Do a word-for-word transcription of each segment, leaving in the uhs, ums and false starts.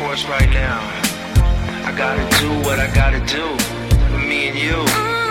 course right now. I gotta do what I gotta do for me and you.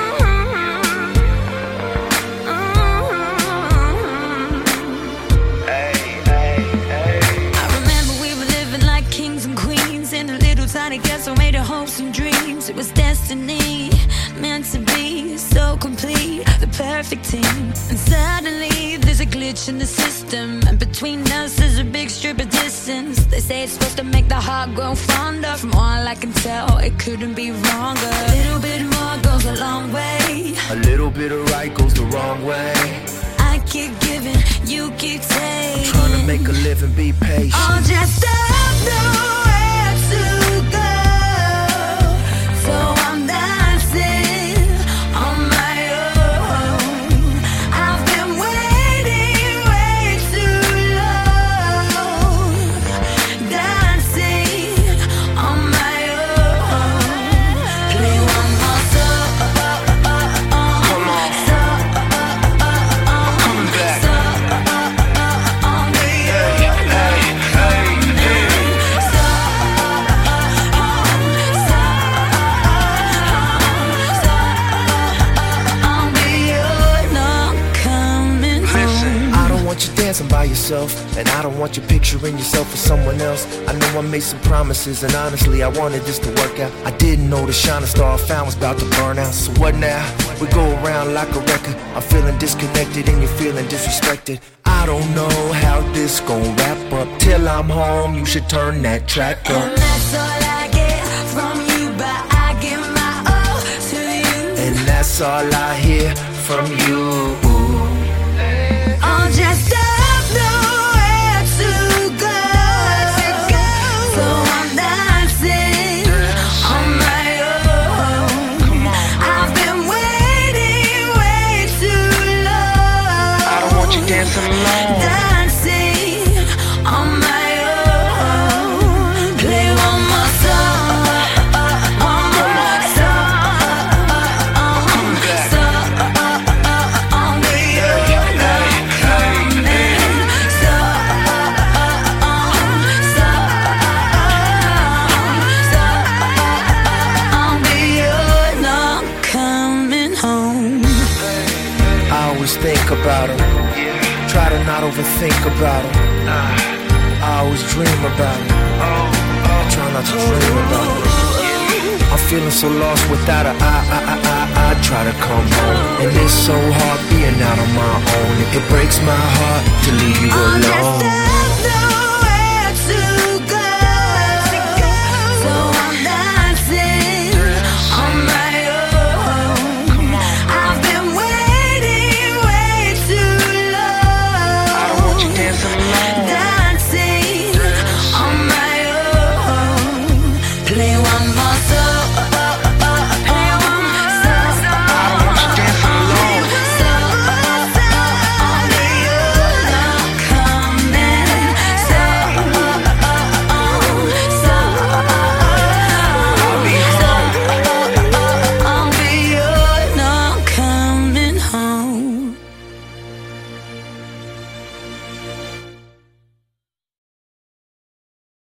Tiny castle made of hopes and dreams. It was destiny, meant to be so complete, the perfect team. And suddenly there's a glitch in the system, and between us there's a big strip of distance. They say it's supposed to make the heart grow fonder. From all I can tell, it couldn't be wronger. A little bit more goes a long way. A little bit of right goes the wrong way. I keep giving, you keep taking. I'm trying to make a living, be patient. All just up, nowhere to go. So I'm dancing on my own. I've been waiting way too long. Dancing on my own. Play one more song. Come on. Coming back. Hey, hey, hey, hey. Listen, I don't want you dancing by yourself, and I don't want you picturing yourself with someone else. I know I made some promises, and honestly I wanted this to work out. I didn't know the shining star I found was about to burn out. So what now? We go around like a record. I'm feeling disconnected and you're feeling disrespected. I don't know how this gon' wrap up. Till I'm home, you should turn that track up. And that's all I get from you, but I give my all to you. And that's all I hear from you. All just up, nowhere to go. So I'm dancing on my own. I've been waiting way too long. I don't want you dancing alone. Dancing on my own. Play one more song. One more song. Coming back. Song. I always think about her. Try to not overthink about her. I always dream about her. I try not to dream about her. I'm feeling so lost without her. I, I, I, I, I try to come home, and it's so hard being out on my own. It breaks my heart to leave you alone.